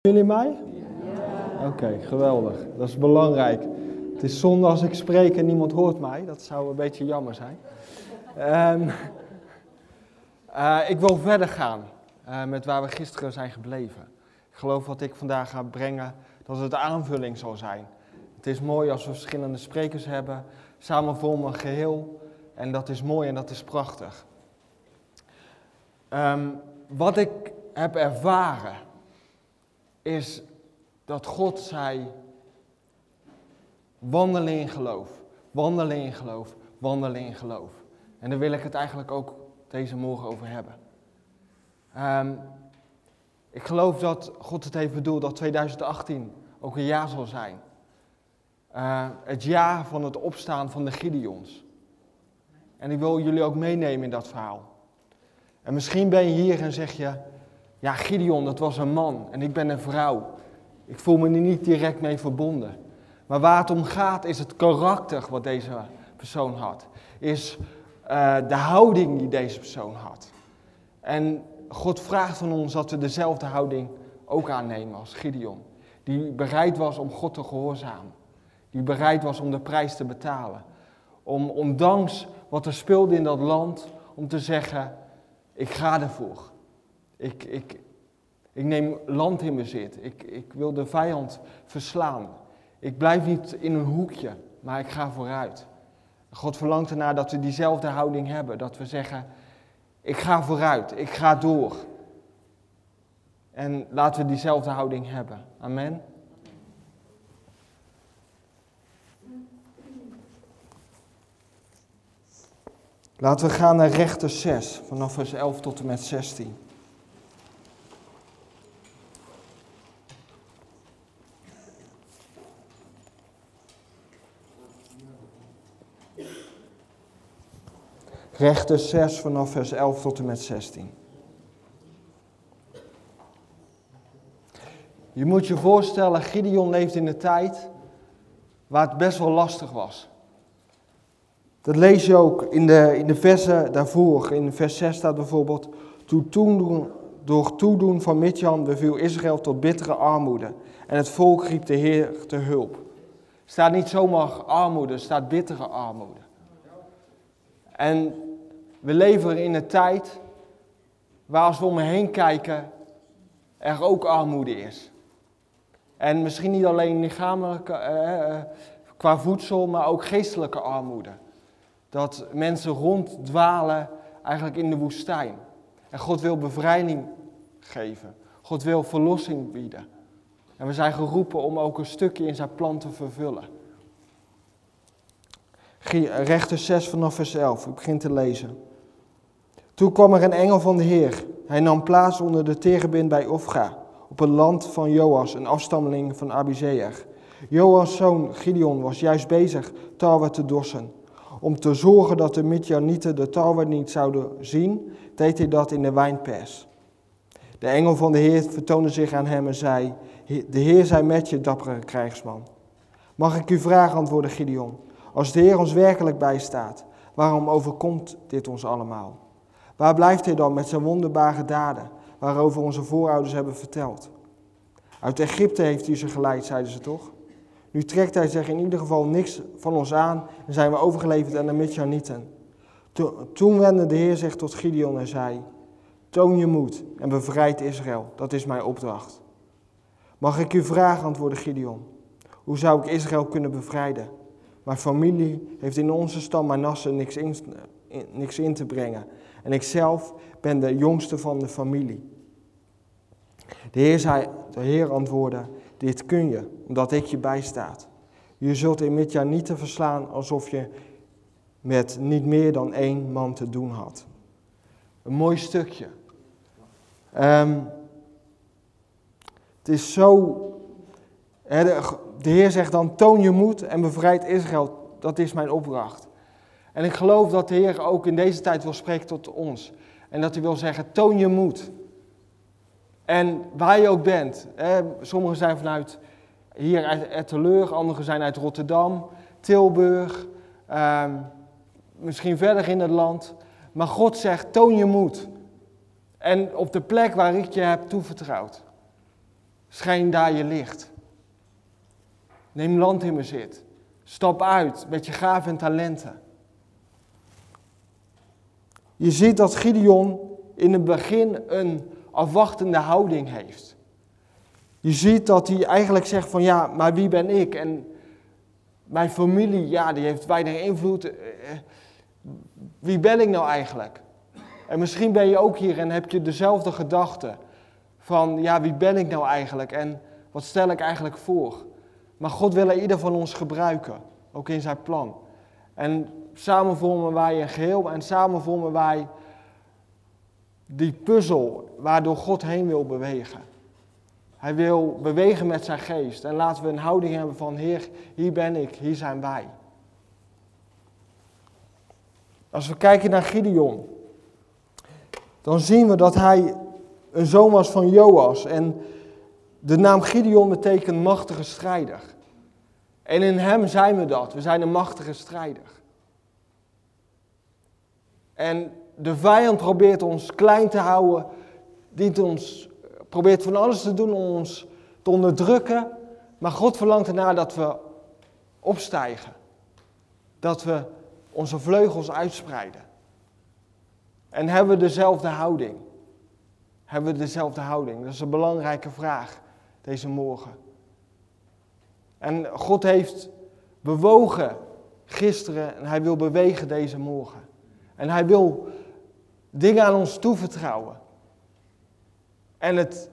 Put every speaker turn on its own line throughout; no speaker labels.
Jullie mij? Ja. Oké, geweldig. Dat is belangrijk. Het is zonde als ik spreek en niemand hoort mij. Dat zou een beetje jammer zijn. Ik wil verder gaan met waar we gisteren zijn gebleven. Ik geloof wat ik vandaag ga brengen, dat het aanvulling zal zijn. Het is mooi als we verschillende sprekers hebben. Samen vormen een geheel. En dat is mooi en dat is prachtig. Wat ik heb ervaren is dat God zei, wandelen in geloof, wandelen in geloof, wandelen in geloof. En daar wil ik het eigenlijk ook deze morgen over hebben. Ik geloof dat God het heeft bedoeld dat 2018 ook een jaar zal zijn. Het jaar van het opstaan van de Gideons. En ik wil jullie ook meenemen in dat verhaal. En misschien ben je hier en zeg je, ja, Gideon, dat was een man en ik ben een vrouw. Ik voel me er niet direct mee verbonden. Maar waar het om gaat is het karakter wat deze persoon had. Is de houding die deze persoon had. En God vraagt van ons dat we dezelfde houding ook aannemen als Gideon. Die bereid was om God te gehoorzamen. Die bereid was om de prijs te betalen. Ondanks wat er speelde in dat land, om te zeggen, ik ga ervoor. Ik neem land in bezit. Ik wil de vijand verslaan. Ik blijf niet in een hoekje, maar ik ga vooruit. God verlangt ernaar dat we diezelfde houding hebben. Dat we zeggen, ik ga vooruit, ik ga door. En laten we diezelfde houding hebben. Amen. Laten we gaan naar Rechter 6, vanaf vers 11 tot en met 16. Rechter 6 vanaf vers 11 tot en met 16. Je moet je voorstellen, Gideon leefde in een tijd waar het best wel lastig was. Dat lees je ook in de versen daarvoor. In vers 6 staat bijvoorbeeld, door toedoen van Midjan beviel Israël tot bittere armoede. En het volk riep de Heer te hulp. Er staat niet zomaar armoede, er staat bittere armoede. En we leven in een tijd waar als we om me heen kijken, er ook armoede is. En misschien niet alleen lichamelijke, qua voedsel, maar ook geestelijke armoede. Dat mensen ronddwalen eigenlijk in de woestijn. En God wil bevrijding geven. God wil verlossing bieden. En we zijn geroepen om ook een stukje in zijn plan te vervullen. Rechter 6 vanaf vers 11, ik begin te lezen. Toen kwam er een engel van de Heer. Hij nam plaats onder de terebint bij Ofra, op het land van Joas, een afstammeling van Abizeer. Joas' zoon Gideon was juist bezig tarwe te dorsen. Om te zorgen dat de Midjanieten de tarwe niet zouden zien, deed hij dat in de wijnpers. De engel van de Heer vertoonde zich aan hem en zei, de Heer zij met je, dappere krijgsman. Mag ik u vragen, antwoordde Gideon, als de Heer ons werkelijk bijstaat, waarom overkomt dit ons allemaal? Waar blijft hij dan met zijn wonderbare daden, waarover onze voorouders hebben verteld? Uit Egypte heeft hij ze geleid, zeiden ze toch? Nu trekt hij zich in ieder geval niks van ons aan en zijn we overgeleverd aan de Midjanieten. Toen wendde de Heer zich tot Gideon en zei, toon je moed en bevrijd Israël, dat is mijn opdracht. Mag ik u vragen, antwoordde Gideon, hoe zou ik Israël kunnen bevrijden? Mijn familie heeft in onze stam Manasse niks in te brengen en ik zelf ben de jongste van de familie. De Heer antwoordde, dit kun je, omdat ik je bijstaat. Je zult de Midjanieten verslaan alsof je met niet meer dan 1 man te doen had. Een mooi stukje. Het is zo. De Heer zegt dan, toon je moed en bevrijd Israël. Dat is mijn opdracht. En ik geloof dat de Heer ook in deze tijd wil spreken tot ons. En dat hij wil zeggen, toon je moed. En waar je ook bent. Sommigen zijn vanuit hier uit Etteleur, anderen zijn uit Rotterdam, Tilburg, misschien verder in het land. Maar God zegt, toon je moed. En op de plek waar ik je heb toevertrouwd. Schijn daar je licht. Neem land in bezit. Stap uit met je gaven en talenten. Je ziet dat Gideon in het begin een afwachtende houding heeft. Je ziet dat hij eigenlijk zegt van ja, maar wie ben ik? En mijn familie, ja, die heeft weinig invloed. Wie ben ik nou eigenlijk? En misschien ben je ook hier en heb je dezelfde gedachte. Van ja, wie ben ik nou eigenlijk? En wat stel ik eigenlijk voor? Maar God wil ieder van ons gebruiken. Ook in zijn plan. En samen vormen wij een geheel. En samen vormen wij die puzzel waardoor God heen wil bewegen. Hij wil bewegen met zijn geest. En laten we een houding hebben van Heer, hier ben ik, hier zijn wij. Als we kijken naar Gideon, dan zien we dat hij een zoon was van Joas. En de naam Gideon betekent machtige strijder. En in hem zijn we dat. We zijn een machtige strijder. En de vijand probeert ons klein te houden. Probeert van alles te doen om ons te onderdrukken. Maar God verlangt ernaar dat we opstijgen. Dat we onze vleugels uitspreiden. En hebben we dezelfde houding? Hebben we dezelfde houding? Dat is een belangrijke vraag deze morgen. En God heeft bewogen gisteren en hij wil bewegen deze morgen. En hij wil dingen aan ons toevertrouwen. En het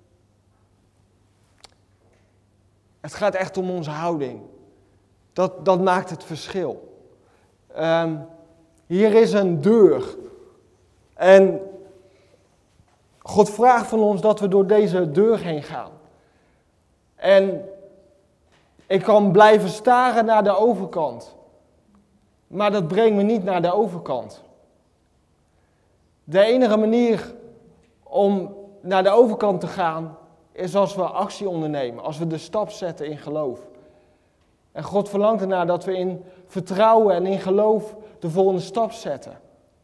gaat echt om onze houding. Dat maakt het verschil. Hier is een deur. En God vraagt van ons dat we door deze deur heen gaan. En ik kan blijven staren naar de overkant. Maar dat brengt me niet naar de overkant. De enige manier om naar de overkant te gaan is als we actie ondernemen. Als we de stap zetten in geloof. En God verlangt ernaar dat we in vertrouwen en in geloof de volgende stap zetten.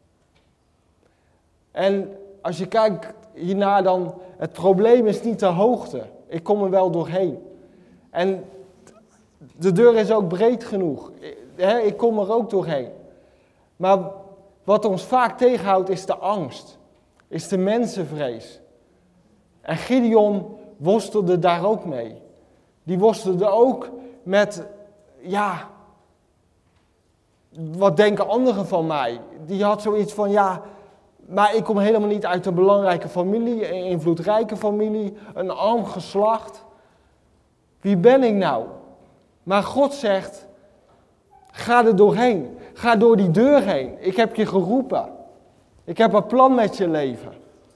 En als je kijkt hiernaar dan, het probleem is niet de hoogte. Ik kom er wel doorheen. En de deur is ook breed genoeg. Ik kom er ook doorheen. Maar wat ons vaak tegenhoudt is de angst. Is de mensenvrees. En Gideon worstelde daar ook mee. Die worstelde ook met, ja, wat denken anderen van mij? Die had zoiets van, ja, maar ik kom helemaal niet uit een belangrijke familie, een invloedrijke familie, een arm geslacht. Wie ben ik nou? Maar God zegt, ga er doorheen. Ga door die deur heen. Ik heb je geroepen. Ik heb een plan met je leven.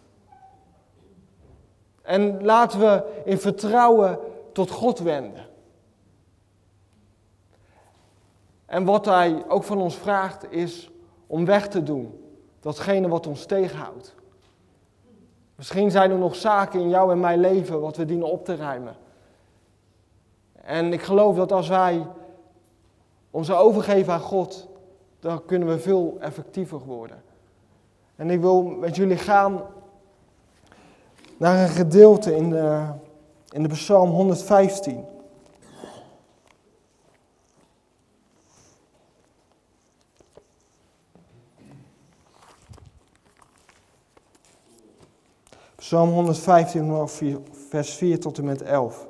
En laten we in vertrouwen tot God wenden. En wat hij ook van ons vraagt is om weg te doen. Datgene wat ons tegenhoudt. Misschien zijn er nog zaken in jou en mijn leven wat we dienen op te ruimen. En ik geloof dat als wij ons overgeven aan God, dan kunnen we veel effectiever worden. En ik wil met jullie gaan naar een gedeelte in de Psalm 115. Psalm 115, vers 4 tot en met 11.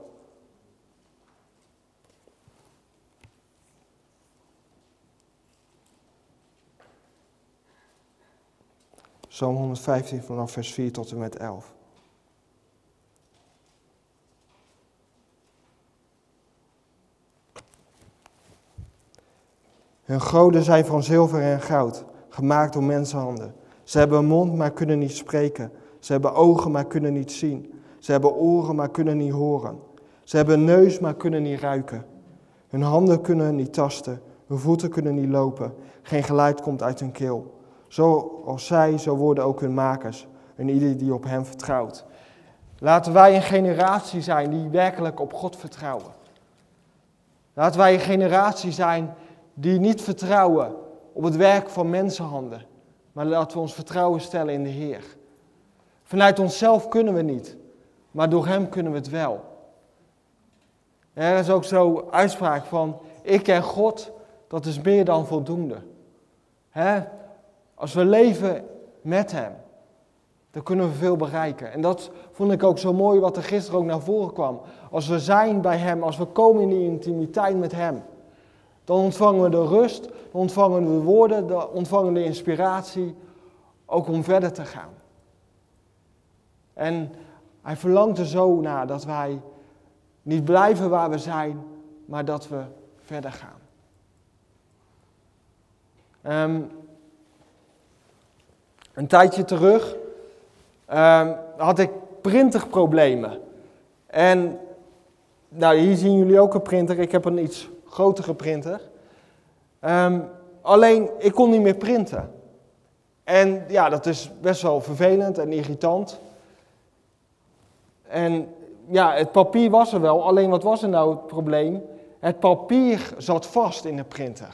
Psalm 115 vanaf vers 4 tot en met 11. Hun goden zijn van zilver en goud, gemaakt door mensenhanden. Ze hebben een mond, maar kunnen niet spreken. Ze hebben ogen, maar kunnen niet zien. Ze hebben oren, maar kunnen niet horen. Ze hebben een neus, maar kunnen niet ruiken. Hun handen kunnen niet tasten. Hun voeten kunnen niet lopen. Geen geluid komt uit hun keel. Zoals zij, zo worden ook hun makers. En ieder die op hem vertrouwt. Laten wij een generatie zijn die werkelijk op God vertrouwen. Laten wij een generatie zijn die niet vertrouwen op het werk van mensenhanden. Maar laten we ons vertrouwen stellen in de Heer. Vanuit onszelf kunnen we niet. maar door hem kunnen we het wel. Er is ook zo'n uitspraak van, ik ken God, dat is meer dan voldoende. Als we leven met hem, dan kunnen we veel bereiken. En dat vond ik ook zo mooi wat er gisteren ook naar voren kwam. Als we zijn bij hem, als we komen in die intimiteit met hem, dan ontvangen we de rust, dan ontvangen we de woorden, dan ontvangen we de inspiratie, ook om verder te gaan. En hij verlangt er zo naar dat wij niet blijven waar we zijn, maar dat we verder gaan. Een tijdje terug had ik printerproblemen. En nou, hier zien jullie ook een printer. Ik heb een iets grotere printer. Alleen, ik kon niet meer printen. En ja, dat is best wel vervelend en irritant. En ja, het papier was er wel. Alleen, wat was er nou het probleem? Het papier zat vast in de printer.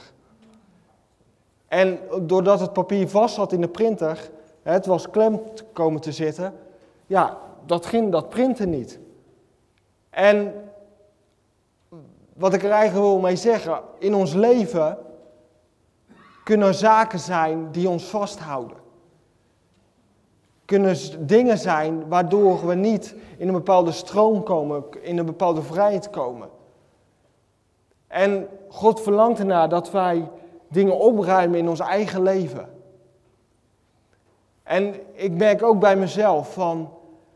En doordat het papier vast zat in de printer, het was klem komen te zitten, ja, dat printte niet. En wat ik er eigenlijk wil mee zeggen, in ons leven kunnen er zaken zijn die ons vasthouden. Kunnen dingen zijn waardoor we niet in een bepaalde stroom komen, in een bepaalde vrijheid komen. En God verlangt ernaar dat wij dingen opruimen in ons eigen leven. En ik merk ook bij mezelf van,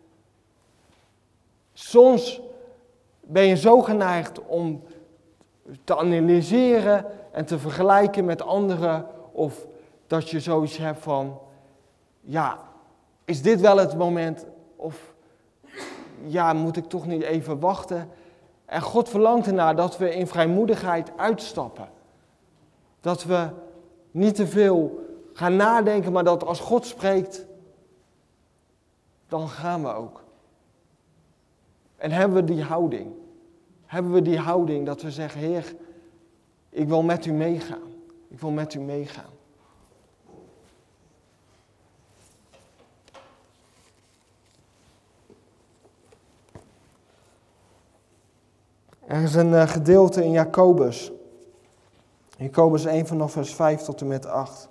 soms ben je zo geneigd om te analyseren en te vergelijken met anderen, of dat je zoiets hebt van, ja, is dit wel het moment, of ja, moet ik toch niet even wachten? En God verlangt ernaar dat we in vrijmoedigheid uitstappen. Dat we niet te veel gaan nadenken, maar dat als God spreekt, dan gaan we ook. En hebben we die houding? Hebben we die houding dat we zeggen, Heer, ik wil met u meegaan. Ik wil met u meegaan. Er is een gedeelte in Jacobus. Jacobus 1 vanaf vers 5 tot en met 8.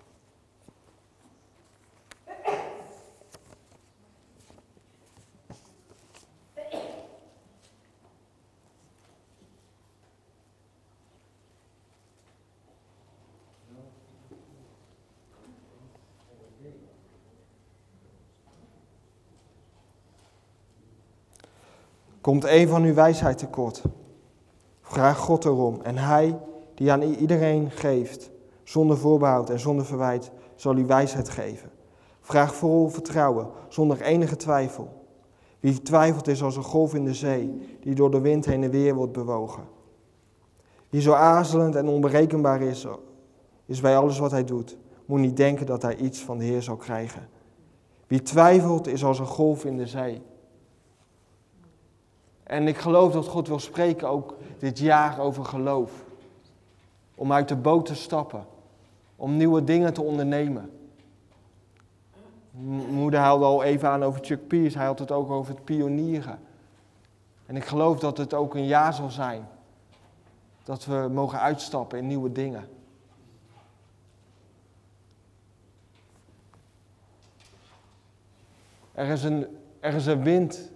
Komt een van uw wijsheid tekort? Vraag God erom en hij die aan iedereen geeft, zonder voorbehoud en zonder verwijt, zal u wijsheid geven. Vraag vol vertrouwen, zonder enige twijfel. Wie twijfelt is als een golf in de zee, die door de wind heen en weer wordt bewogen. Wie zo aarzelend en onberekenbaar is bij alles wat hij doet, moet niet denken dat hij iets van de Heer zal krijgen. Wie twijfelt is als een golf in de zee. En ik geloof dat God wil spreken ook dit jaar over geloof. Om uit de boot te stappen. Om nieuwe dingen te ondernemen. Moeder haalde al even aan over Chuck Pierce. Hij had het ook over het pionieren. En ik geloof dat het ook een jaar zal zijn. Dat we mogen uitstappen in nieuwe dingen. Er is een wind.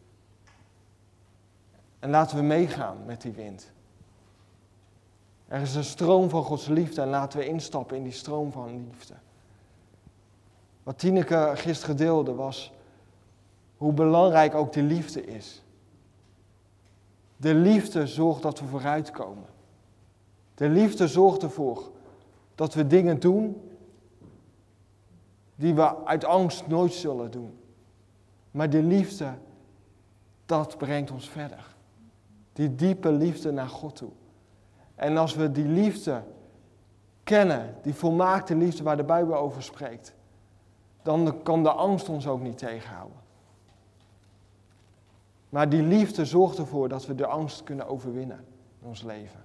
En laten we meegaan met die wind. Er is een stroom van Gods liefde en laten we instappen in die stroom van liefde. Wat Tineke gisteren deelde was hoe belangrijk ook de liefde is. De liefde zorgt dat we vooruitkomen. De liefde zorgt ervoor dat we dingen doen die we uit angst nooit zullen doen. Maar de liefde, dat brengt ons verder. Die diepe liefde naar God toe. En als we die liefde kennen, die volmaakte liefde waar de Bijbel over spreekt, dan kan de angst ons ook niet tegenhouden. Maar die liefde zorgt ervoor dat we de angst kunnen overwinnen in ons leven.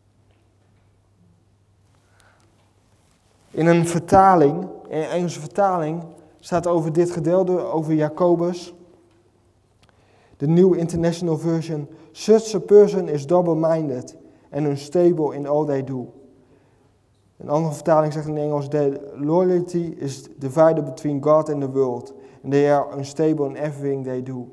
In een vertaling, in een Engelse vertaling, staat over dit gedeelte, over Jacobus. De New International Version. Such a person is double-minded and unstable in all they do. Een andere vertaling zegt in Engels, their loyalty is divided between God and the world. And they are unstable in everything they do.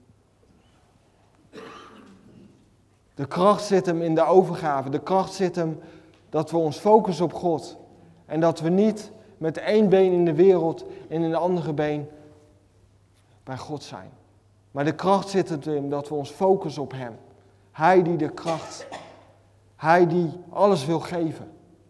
De kracht zit hem in de overgave. De kracht zit hem dat we ons focussen op God. En dat we niet met één been in de wereld en in de andere been bij God zijn. Maar de kracht zit het in dat we ons focussen op Hem. Hij die de kracht, Hij die alles wil geven.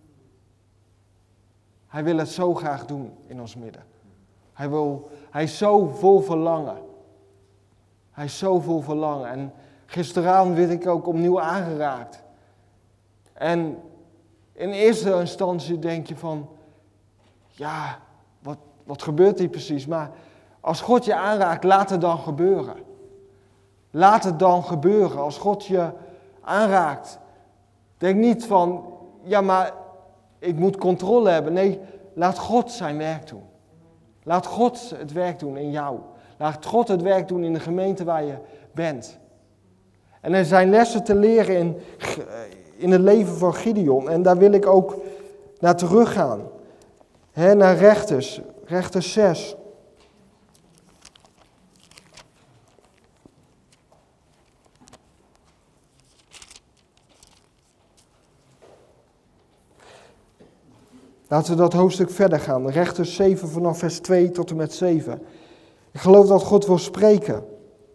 Hij wil het zo graag doen in ons midden. Hij is zo vol verlangen. Hij is zo vol verlangen. En gisteravond werd ik ook opnieuw aangeraakt. En in eerste instantie denk je van, ja, wat gebeurt hier precies? Maar als God je aanraakt, laat het dan gebeuren. Laat het dan gebeuren. Als God je aanraakt, denk niet van, ja, maar ik moet controle hebben. Nee, laat God zijn werk doen. Laat God het werk doen in jou. Laat God het werk doen in de gemeente waar je bent. En er zijn lessen te leren in het leven van Gideon. En daar wil ik ook naar teruggaan. Naar Rechters 6. Laten we dat hoofdstuk verder gaan. Rechters 7 vanaf vers 2 tot en met 7. Ik geloof dat God wil spreken.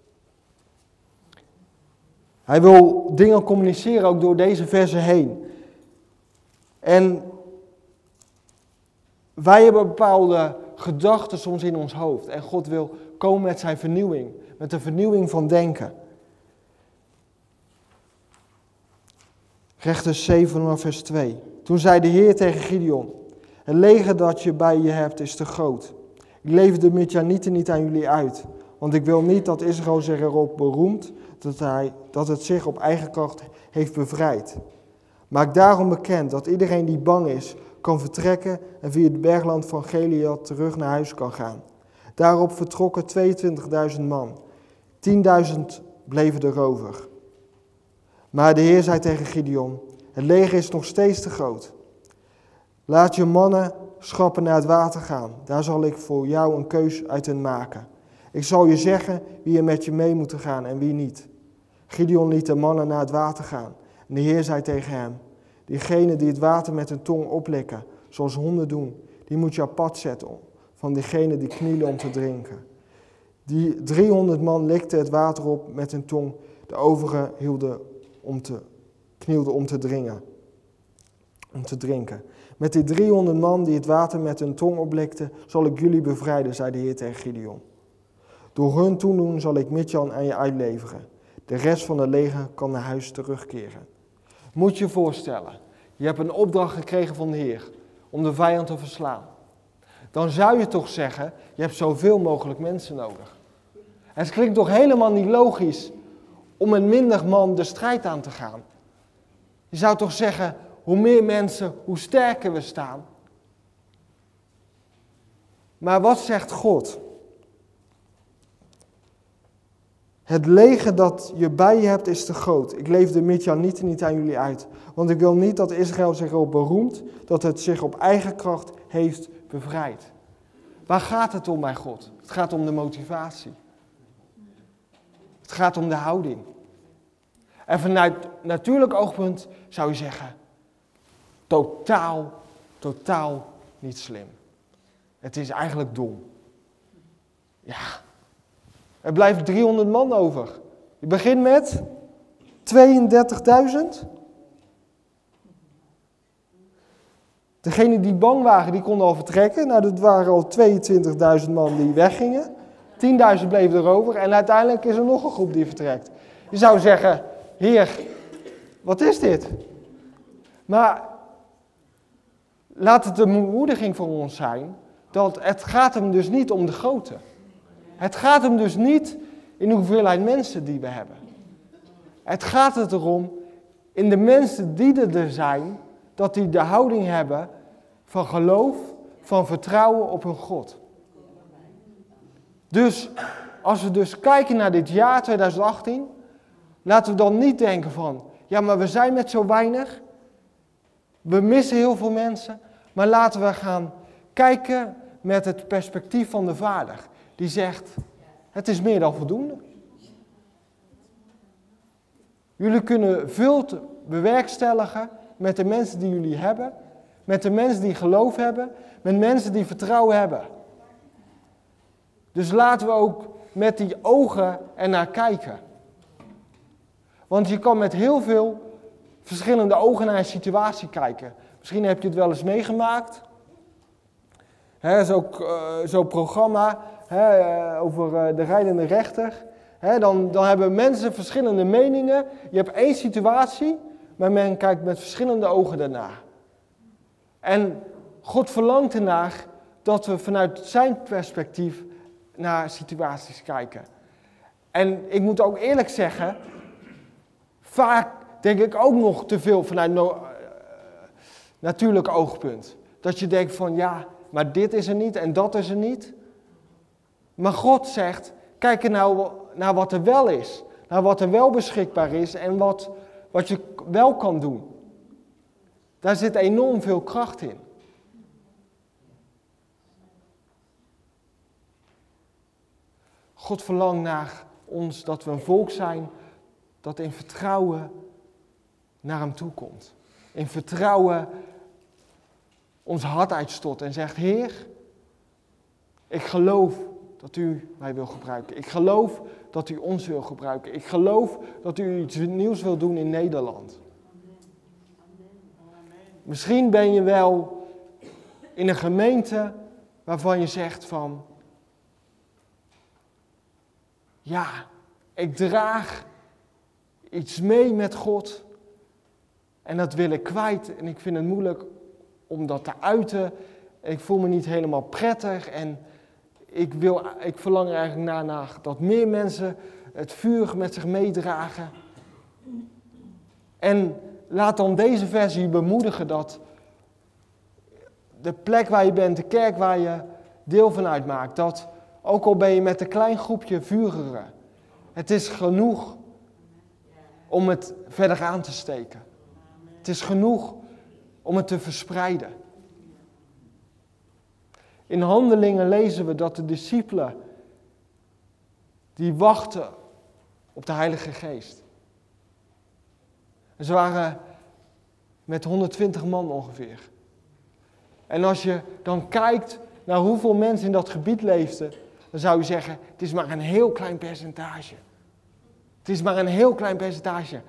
Hij wil dingen communiceren ook door deze versen heen. En wij hebben bepaalde gedachten soms in ons hoofd. En God wil komen met zijn vernieuwing. Met de vernieuwing van denken. Rechters 7 vanaf vers 2. Toen zei de Heer tegen Gideon: het leger dat je bij je hebt is te groot. Ik lever de Midjanieten niet aan jullie uit. Want ik wil niet dat Israël zich erop beroemt dat het zich op eigen kracht heeft bevrijd. Maak daarom bekend dat iedereen die bang is, kan vertrekken en via het bergland van Gilead terug naar huis kan gaan. Daarop vertrokken 22.000 man. 10.000 bleven er over. Maar de Heer zei tegen Gideon: het leger is nog steeds te groot. Laat je mannen schappen naar het water gaan. Daar zal ik voor jou een keus uit hen maken. Ik zal je zeggen wie er met je mee moet gaan en wie niet. Gideon liet de mannen naar het water gaan. En de Heer zei tegen hem: diegenen die het water met hun tong oplikken, zoals honden doen, die moet je apart zetten van diegenen die knielen om te drinken. Die 300 man likten het water op met hun tong, de overigen knielden om te drinken. Met die 300 man die het water met hun tong oplikten, zal ik jullie bevrijden, zei de Heer tegen Gideon. Door hun toedoen zal ik Midjan aan je uitleveren. De rest van het leger kan naar huis terugkeren. Moet je je voorstellen, je hebt een opdracht gekregen van de Heer om de vijand te verslaan. Dan zou je toch zeggen, je hebt zoveel mogelijk mensen nodig. Het klinkt toch helemaal niet logisch om met minder man de strijd aan te gaan. Je zou toch zeggen, hoe meer mensen, hoe sterker we staan. Maar wat zegt God? Het leger dat je bij je hebt is te groot. Ik leef de Midjanieten niet aan jullie uit. Want ik wil niet dat Israël zich erop beroemt dat het zich op eigen kracht heeft bevrijd. Waar gaat het om bij God? Het gaat om de motivatie. Het gaat om de houding. En vanuit natuurlijk oogpunt zou je zeggen, totaal niet slim. Het is eigenlijk dom. Ja, er blijft 300 man over. Je begint met 32.000. Degenen die bang waren, die konden al vertrekken. Nou, dat waren al 22.000 man die weggingen. 10.000 bleven erover en uiteindelijk is er nog een groep die vertrekt. Je zou zeggen, Heer, wat is dit? Maar laat het een bemoediging voor ons zijn, dat het gaat hem dus niet om de grootte. Het gaat hem dus niet in de hoeveelheid mensen die we hebben. Het gaat het erom, in de mensen die er zijn, dat die de houding hebben van geloof, van vertrouwen op hun God. Dus als we dus kijken naar dit jaar 2018, laten we dan niet denken van, ja, maar we zijn met zo weinig. We missen heel veel mensen. Maar laten we gaan kijken met het perspectief van de Vader. Die zegt, het is meer dan voldoende. Jullie kunnen veel bewerkstelligen met de mensen die jullie hebben. Met de mensen die geloof hebben. Met mensen die vertrouwen hebben. Dus laten we ook met die ogen ernaar kijken. Want je kan met heel veel verschillende ogen naar een situatie kijken. Misschien heb je het wel eens meegemaakt. Zo'n programma over de rijdende rechter. Dan hebben mensen verschillende meningen. Je hebt één situatie, maar men kijkt met verschillende ogen daarnaar. En God verlangt ernaar dat we vanuit zijn perspectief naar situaties kijken. En ik moet ook eerlijk zeggen, vaak denk ik ook nog te veel vanuit natuurlijk oogpunt. Dat je denkt van ja, maar dit is er niet en dat is er niet. Maar God zegt, kijk er nou naar wat er wel is. Naar wat er wel beschikbaar is en wat je wel kan doen. Daar zit enorm veel kracht in. God verlangt naar ons dat we een volk zijn dat in vertrouwen naar hem toe komt. In vertrouwen ons hart uitstort en zegt, Heer, ik geloof dat u mij wil gebruiken. Ik geloof dat u ons wil gebruiken. Ik geloof dat u iets nieuws wil doen in Nederland. Misschien ben je wel in een gemeente waarvan je zegt van, ja, ik draag iets mee met God en dat wil ik kwijt en ik vind het moeilijk om dat te uiten. Ik voel me niet helemaal prettig en ik verlang er eigenlijk naar dat meer mensen het vuur met zich meedragen. En laat dan deze versie je bemoedigen dat de plek waar je bent, de kerk waar je deel van uitmaakt, dat ook al ben je met een klein groepje vurigeren, het is genoeg om het verder aan te steken. Het is genoeg om het te verspreiden. In Handelingen lezen we dat de discipelen die wachten op de Heilige Geest. En ze waren met 120 man ongeveer. En als je dan kijkt naar hoeveel mensen in dat gebied leefden, dan zou je zeggen, het is maar een heel klein percentage. Het is maar een heel klein percentage.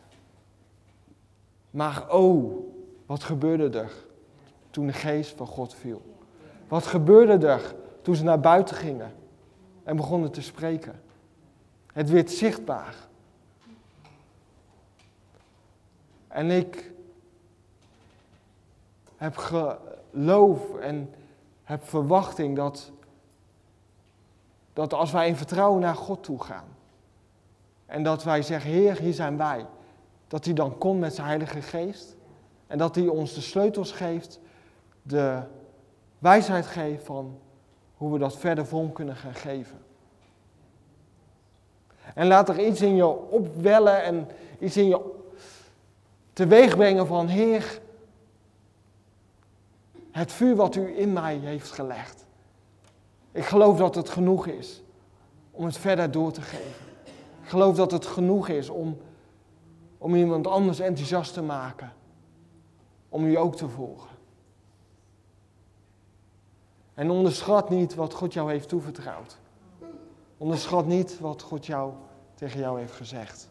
Maar wat gebeurde er toen de geest van God viel? Wat gebeurde er toen ze naar buiten gingen en begonnen te spreken? Het werd zichtbaar. En ik heb geloof en heb verwachting dat als wij in vertrouwen naar God toe gaan en dat wij zeggen, Heer, hier zijn wij, dat hij dan komt met zijn Heilige Geest en dat hij ons de sleutels geeft, de wijsheid geeft van hoe we dat verder vorm kunnen gaan geven. En laat er iets in je opwellen en iets in je teweeg brengen van, Heer, het vuur wat u in mij heeft gelegd. Ik geloof dat het genoeg is om het verder door te geven. Ik geloof dat het genoeg is om iemand anders enthousiast te maken. Om u ook te volgen. En onderschat niet wat God jou heeft toevertrouwd. Onderschat niet wat God tegen jou heeft gezegd.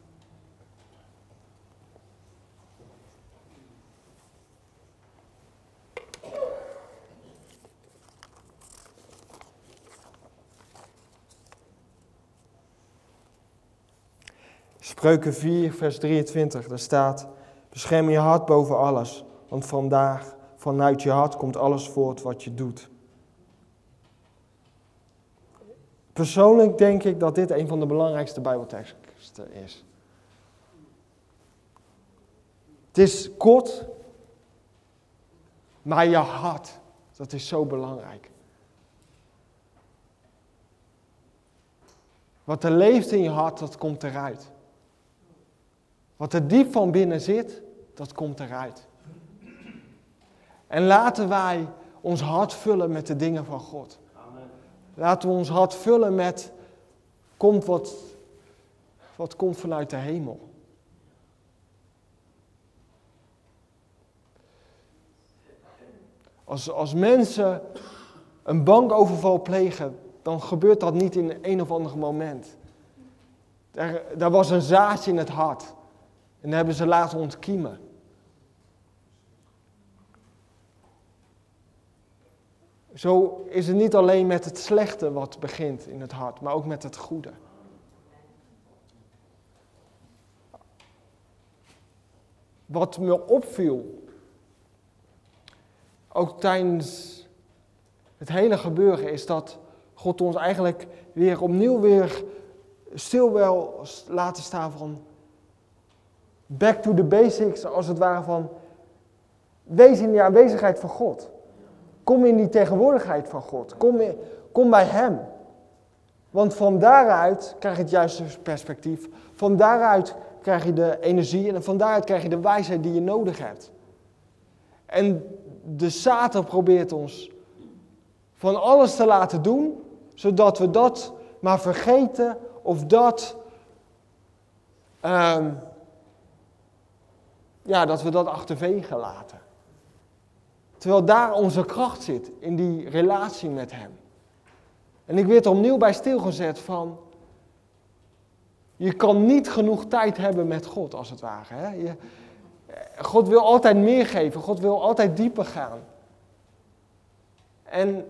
Spreuken 4, vers 23, daar staat, bescherm je hart boven alles, want vanuit je hart komt alles voort wat je doet. Persoonlijk denk ik dat dit een van de belangrijkste Bijbelteksten is. Het is kort, maar je hart, dat is zo belangrijk. Wat er leeft in je hart, dat komt eruit. Wat er diep van binnen zit, dat komt eruit. En laten wij ons hart vullen met de dingen van God.
Amen.
Laten we ons hart vullen met wat komt vanuit de hemel. Als mensen een bankoverval plegen, dan gebeurt dat niet in een of ander moment. Daar was een zaadje in het hart. En dat hebben ze laten ontkiemen. Zo is het niet alleen met het slechte wat begint in het hart, maar ook met het goede. Wat me opviel, ook tijdens het hele gebeuren, is dat God ons eigenlijk opnieuw stil wil laten staan van back to the basics, als het ware van wees in die aanwezigheid van God. Kom in die tegenwoordigheid van God. Kom bij Hem. Want van daaruit krijg je het juiste perspectief. Van daaruit krijg je de energie en van daaruit krijg je de wijsheid die je nodig hebt. En de Satan probeert ons van alles te laten doen, zodat we dat maar vergeten of dat we dat achterwege laten. Terwijl daar onze kracht zit, in die relatie met Hem. En ik werd er opnieuw bij stilgezet van, je kan niet genoeg tijd hebben met God, als het ware. Hè? God wil altijd meer geven, God wil altijd dieper gaan. En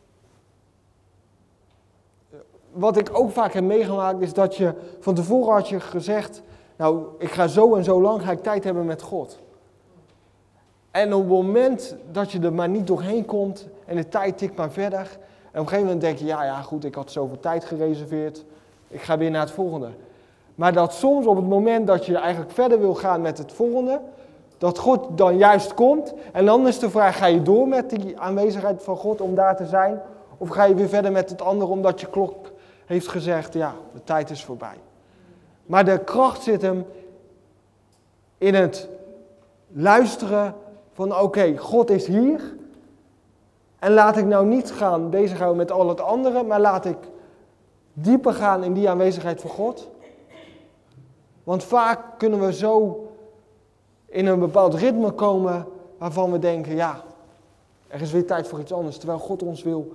wat ik ook vaak heb meegemaakt, is dat je van tevoren had je gezegd, nou, ik ga zo en zo lang tijd hebben met God. En op het moment dat je er maar niet doorheen komt en de tijd tikt maar verder. En op een gegeven moment denk je, ja goed, ik had zoveel tijd gereserveerd. Ik ga weer naar het volgende. Maar dat soms op het moment dat je eigenlijk verder wil gaan met het volgende, dat God dan juist komt. En dan is de vraag, ga je door met die aanwezigheid van God om daar te zijn? Of ga je weer verder met het andere omdat je klok heeft gezegd, ja, de tijd is voorbij. Maar de kracht zit hem in het luisteren van oké, God is hier. En laat ik nou niet gaan bezighouden met al het andere, maar laat ik dieper gaan in die aanwezigheid van God. Want vaak kunnen we zo in een bepaald ritme komen waarvan we denken, ja, er is weer tijd voor iets anders. Terwijl God ons wil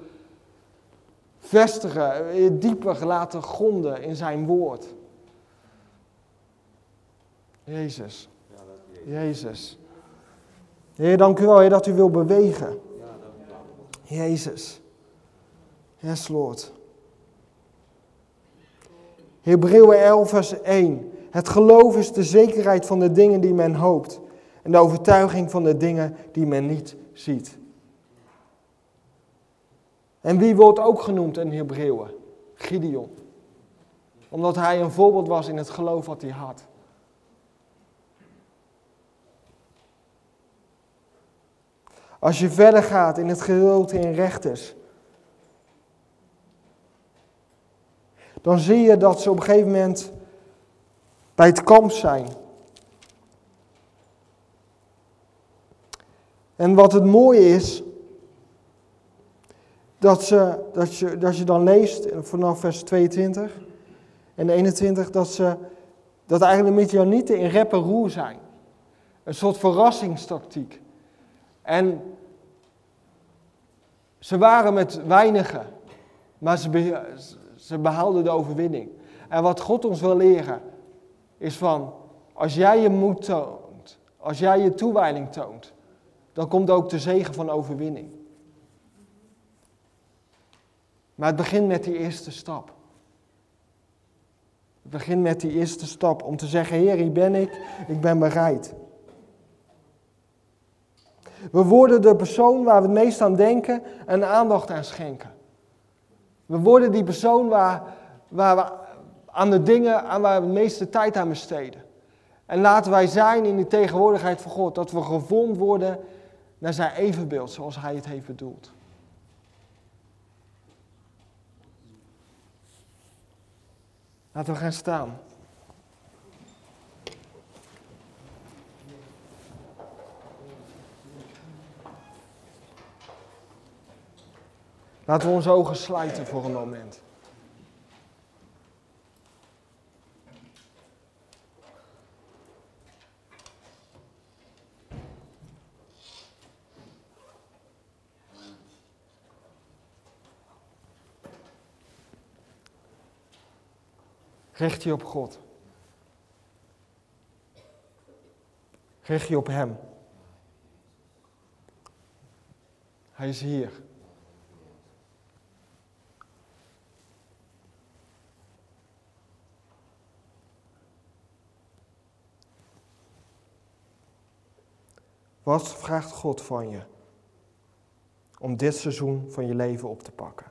vestigen, dieper laten gronden in zijn woord. Jezus. Jezus. Heer, dank u wel, Heer, dat u wil bewegen. Jezus. Yes, Lord. Hebreeën 11, vers 1. Het geloof is de zekerheid van de dingen die men hoopt. En de overtuiging van de dingen die men niet ziet. En wie wordt ook genoemd in Hebreeën? Gideon. Omdat hij een voorbeeld was in het geloof wat hij had. Als je verder gaat in het gedeelte in Rechters, dan zie je dat ze op een gegeven moment bij het kamp zijn. En wat het mooie is, dat je dan leest vanaf vers 22 en 21, dat eigenlijk de Midianieten in rep en roer zijn. Een soort verrassingstactiek. En ze waren met weinigen, maar ze behaalden de overwinning. En wat God ons wil leren, is van, als jij je moed toont, als jij je toewijding toont, dan komt ook de zegen van overwinning. Maar het begint met die eerste stap. Het begint met die eerste stap om te zeggen, Heer, hier ben ik ben bereid. We worden de persoon waar we het meest aan denken en aandacht aan schenken. We worden die persoon waar we aan de dingen aan waar we het meeste tijd aan besteden. En laten wij zijn in die tegenwoordigheid van God, dat we gevormd worden naar zijn evenbeeld, zoals hij het heeft bedoeld. Laten we gaan staan. Laten we onze ogen sluiten voor een moment. Richt je op God. Richt je op Hem. Hij is hier. Wat vraagt God van je om dit seizoen van je leven op te pakken?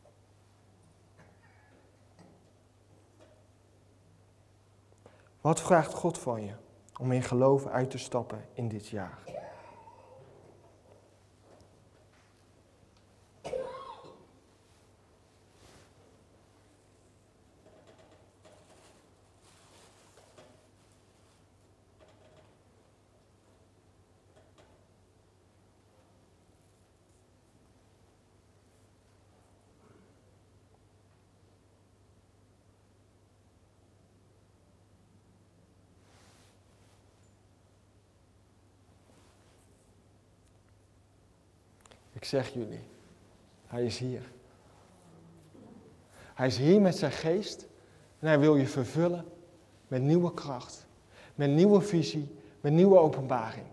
Wat vraagt God van je om in geloof uit te stappen in dit jaar? Ik zeg jullie, hij is hier. Hij is hier met zijn geest en hij wil je vervullen met nieuwe kracht, met nieuwe visie, met nieuwe openbaring.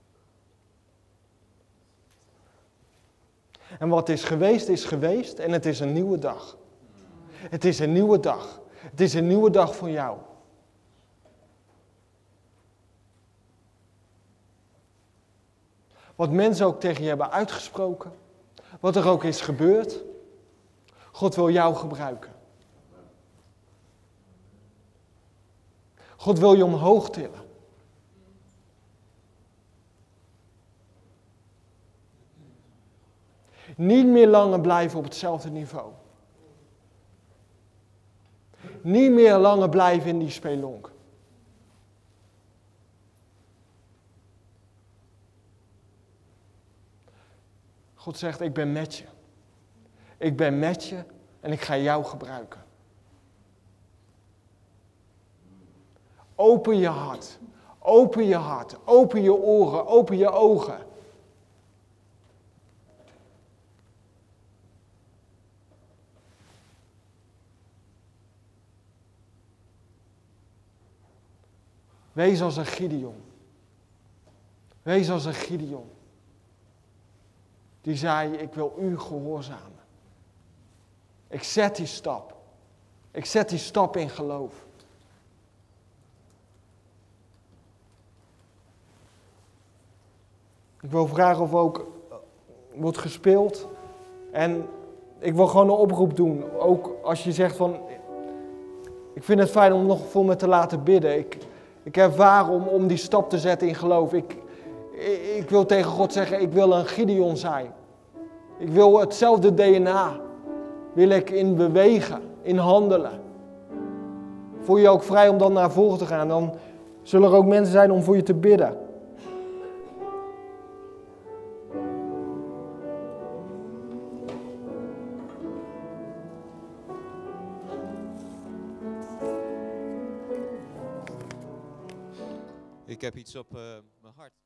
En wat is geweest en het is een nieuwe dag. Het is een nieuwe dag. Het is een nieuwe dag voor jou. Wat mensen ook tegen je hebben uitgesproken. Wat er ook is gebeurd. God wil jou gebruiken. God wil je omhoog tillen. Niet meer langer blijven op hetzelfde niveau. Niet meer langer blijven in die spelonk. God zegt, ik ben met je. Ik ben met je en ik ga jou gebruiken. Open je hart. Open je hart. Open je oren. Open je ogen. Wees als een Gideon. Wees als een Gideon. Die zei, ik wil u gehoorzamen. Ik zet die stap. Ik zet die stap in geloof. Ik wil vragen of ook wordt gespeeld. En ik wil gewoon een oproep doen. Ook als je zegt van, ik vind het fijn om nog voor me te laten bidden. Ik ervaar om die stap te zetten in geloof. Ik wil tegen God zeggen, ik wil een Gideon zijn. Ik wil hetzelfde DNA. Wil ik in bewegen, in handelen. Voel je ook vrij om dan naar voren te gaan. Dan zullen er ook mensen zijn om voor je te bidden.
Ik heb iets op mijn hart.